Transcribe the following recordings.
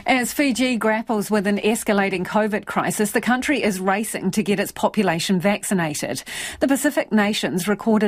As Fiji grapples with an escalating COVID crisis, the country is racing to get its population vaccinated. The Pacific nations recorded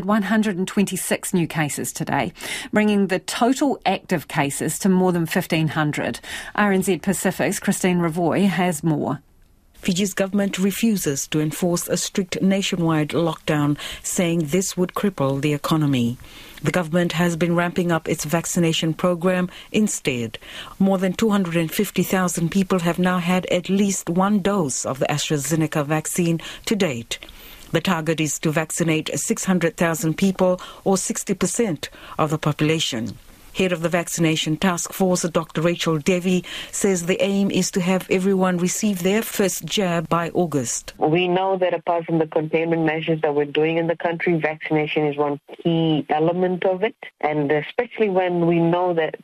126 new cases today, bringing the total active cases to more than 1,500. RNZ Pacific's Christine Ravoy has more. Fiji's government refuses to enforce a strict nationwide lockdown, saying this would cripple the economy. The government has been ramping up its vaccination program instead. More than 250,000 people have now had at least one dose of the AstraZeneca vaccine to date. The target is to vaccinate 600,000 people, or 60% of the population. Head of the Vaccination Task Force, Dr. Rachel Devi, says the aim is to have everyone receive their first jab by August. We know that apart from the containment measures that we're doing in the country, vaccination is one key element of it. And especially when we know that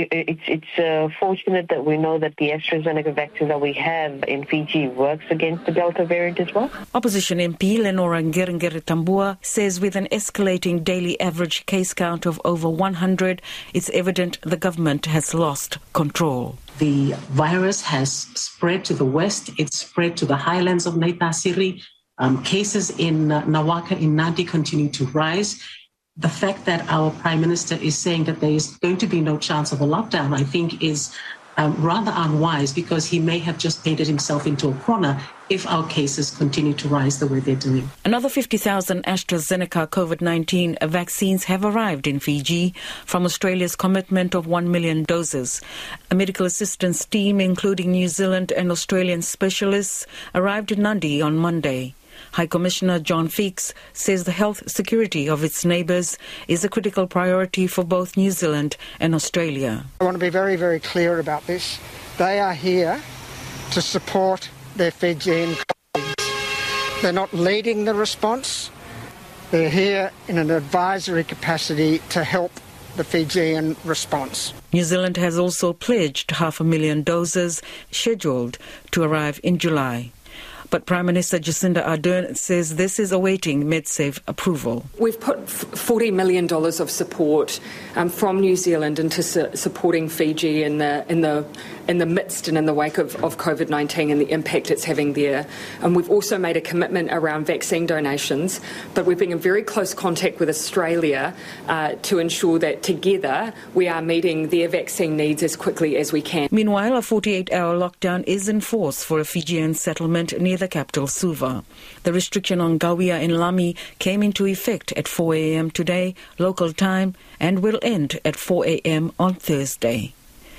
it's fortunate that we know that the AstraZeneca vaccine that we have in Fiji works against the Delta variant as well. Opposition MP Lenora Ngerengere-Tambua says with an escalating daily average case count of over 100, it's evident the government has lost control. The virus has spread to the west. It's spread to the highlands of Naitasiri. Cases in Nawaka, in Nadi continue to rise. The fact that our Prime Minister is saying that there is going to be no chance of a lockdown, I think, is rather unwise, because he may have just painted himself into a corner if our cases continue to rise the way they're doing. Another 50,000 AstraZeneca COVID-19 vaccines have arrived in Fiji from Australia's commitment of 1 million doses. A medical assistance team, including New Zealand and Australian specialists, arrived in Nadi on Monday. High Commissioner John Feeks says the health security of its neighbours is a critical priority for both New Zealand and Australia. I want to be very, very clear about this. They are here to support their Fijian colleagues. They're not leading the response. They're here in an advisory capacity to help the Fijian response. New Zealand has also pledged 500,000 doses scheduled to arrive in July. But Prime Minister Jacinda Ardern says this is awaiting MedSafe approval. We've put $40 million of support from New Zealand into supporting Fiji in the midst and in the wake of COVID-19 and the impact it's having there. And we've also made a commitment around vaccine donations, but we've been in very close contact with Australia to ensure that together we are meeting their vaccine needs as quickly as we can. Meanwhile, a 48-hour lockdown is in force for a Fijian settlement near the capital, Suva. The restriction on Gawia in Lami came into effect at 4 a.m. today, local time, and will end at 4 a.m. on Thursday.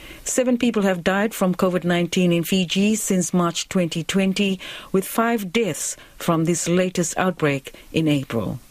7 people have died from COVID-19 in Fiji since March 2020, with 5 deaths from this latest outbreak in April.